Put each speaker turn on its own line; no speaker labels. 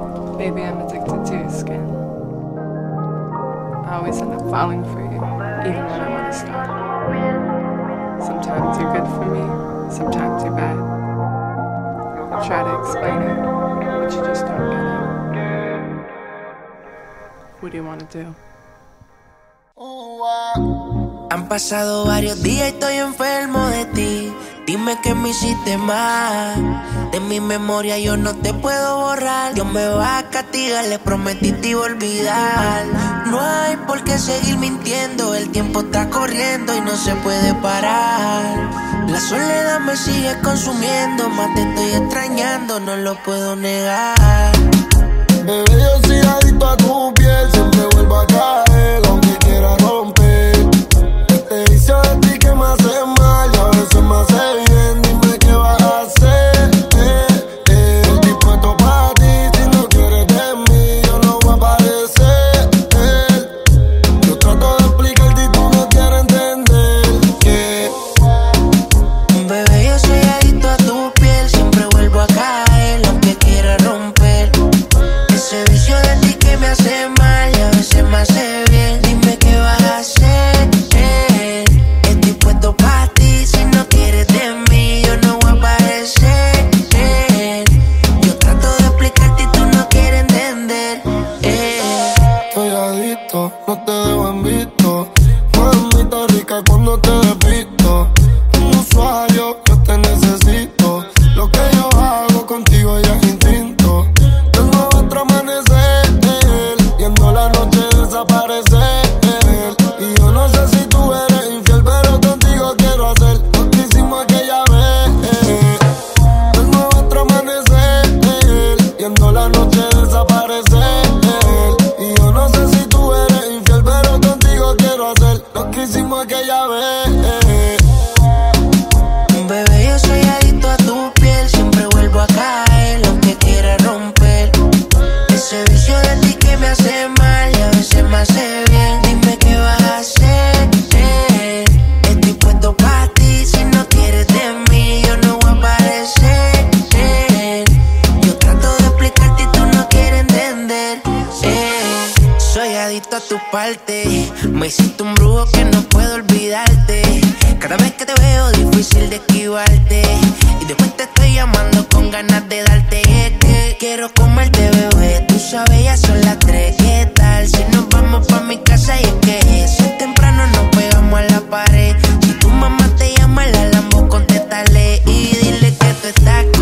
Baby, I'm addicted to your skin. I always end up falling for you, even when I want to stop. Sometimes you're good for me, sometimes you're bad. I try to explain it, but you just don't get it. What do you want to do?
Han pasado varios días y estoy enfermo de ti. Dime que me hiciste mal. De mi memoria yo no te puedo borrar. Dios me va a castigar, le prometí te iba a olvidar. No hay por qué seguir mintiendo. El tiempo está corriendo y no se puede parar. La soledad me sigue consumiendo. Más te estoy extrañando, no lo puedo negar.
Bebé, yo soy adicto a tu piel. Siempre vuelvo a caer, aunque quiera romper. Este vicio de ti que me hace mal y a veces me hace bien. Dime qué vas a hacer. Estoy dispuesto para ti. Si no quieres de mí, yo no voy a aparecer. Yo trato de explicarte y tú no quieres entender que
bebé, yo soy adicto a tu piel. Siempre vuelvo a caer, aunque quiera romper. Ese vicio de ti que me hace mal y a veces me hace bien. Dime qué vas a hacer. Estoy puesto para ti. Si no quieres de mí, yo no voy a aparecer. Yo trato de explicarte y tú no quieres entender.
estoy adicto, no te dejo en visto. Mamita rica cuando te despisto. Un usuario, yo te necesito. Lo que yo hago contigo ya es instinto. Tengo otro amanecer, viendo la noche desaparecer. Y yo no sé si tú eres infiel, pero contigo quiero hacer lo que hicimos aquella vez. Tengo otro amanecer, viendo la noche desaparecer. Y yo no sé si tú eres infiel, pero contigo quiero hacer lo que hicimos aquella vez.
Bebé, yo soy adicto a tu piel. Siempre vuelvo a caer, aunque quiera romper. Ese vicio de ti que me hace mal y a veces me hace bien. Dime qué vas a hacer. Estoy puesto para ti. Si no quieres de mí, yo no voy a aparecer. Yo trato de explicarte y tú no quieres entender. Soy adicto a tu parte. Me hiciste un brujo que no puedo olvidarte. Cada vez que te veo difícil de esquivarte. Y después te estoy llamando con ganas de darte. Es que quiero comerte, bebé. Tú sabes, ya son las 3. ¿Qué tal si nos vamos pa' mi casa? Y es que si es temprano nos pegamos a la pared. Si tu mamá te llama, la Lambo, contéstale y dile que tú estás